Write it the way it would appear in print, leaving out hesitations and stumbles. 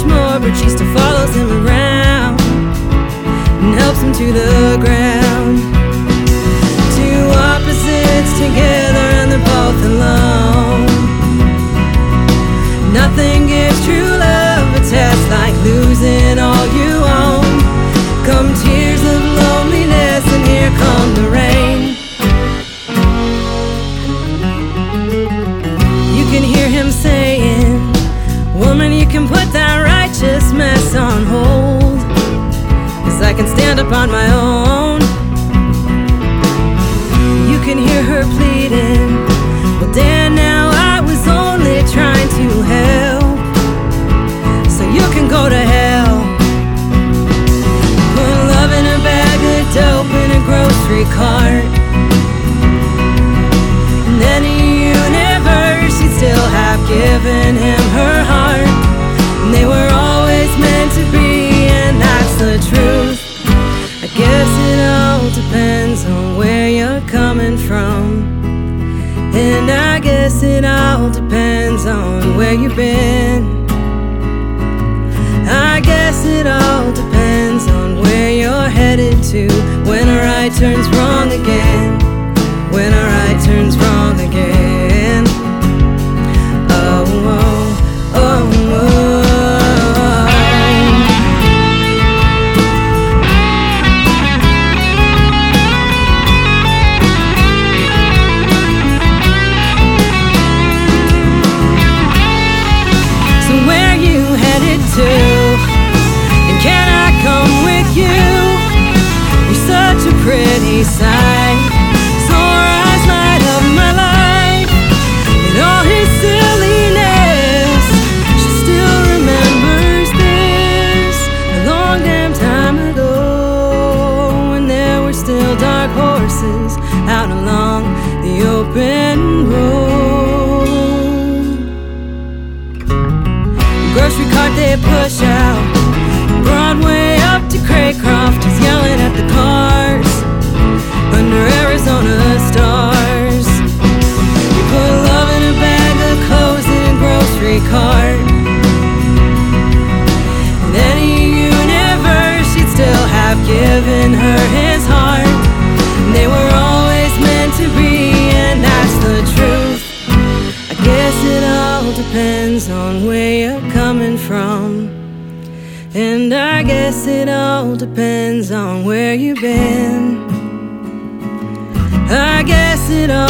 much more, but she still follows him around and helps him to the ground. Two opposites together and they're both alone. Nothing gives true love a test like losing all you own. Come tears of loneliness and here come the rain. You can hear him saying, woman, you can put that righteous mess on hold, 'cause I can stand up on my own. You can hear her pleading, well, Dan, now I was only trying to help, so you can go to hell. Put love in a bag of dope in a grocery cart, in any universe she'd still have given him her heart. And they were always meant to be, and that's the truth. I guess it all depends on where you're coming from, and I guess it all depends on where you've been. I guess it all depends on where you're headed to, when a right turns wrong again, when a right turns wrong again. Oh, oh, oh, oh. So where you headed to? And can I come with you? You're such a pretty sight. So our eyes light up my life. And all his silliness, she still remembers this. A long damn time ago, when there were still dark horses out along the open road. Grocery cart they push out, Broadway up to Craycroft, he's yelling at the cars under Arizona stars. You put love in a bag of clothes in a grocery cart, in any universe he'd still have given her his heart. And they were always meant to be, and that's the truth. I guess it all depends on where you're coming from, and I guess it all depends on where you've been. I guess it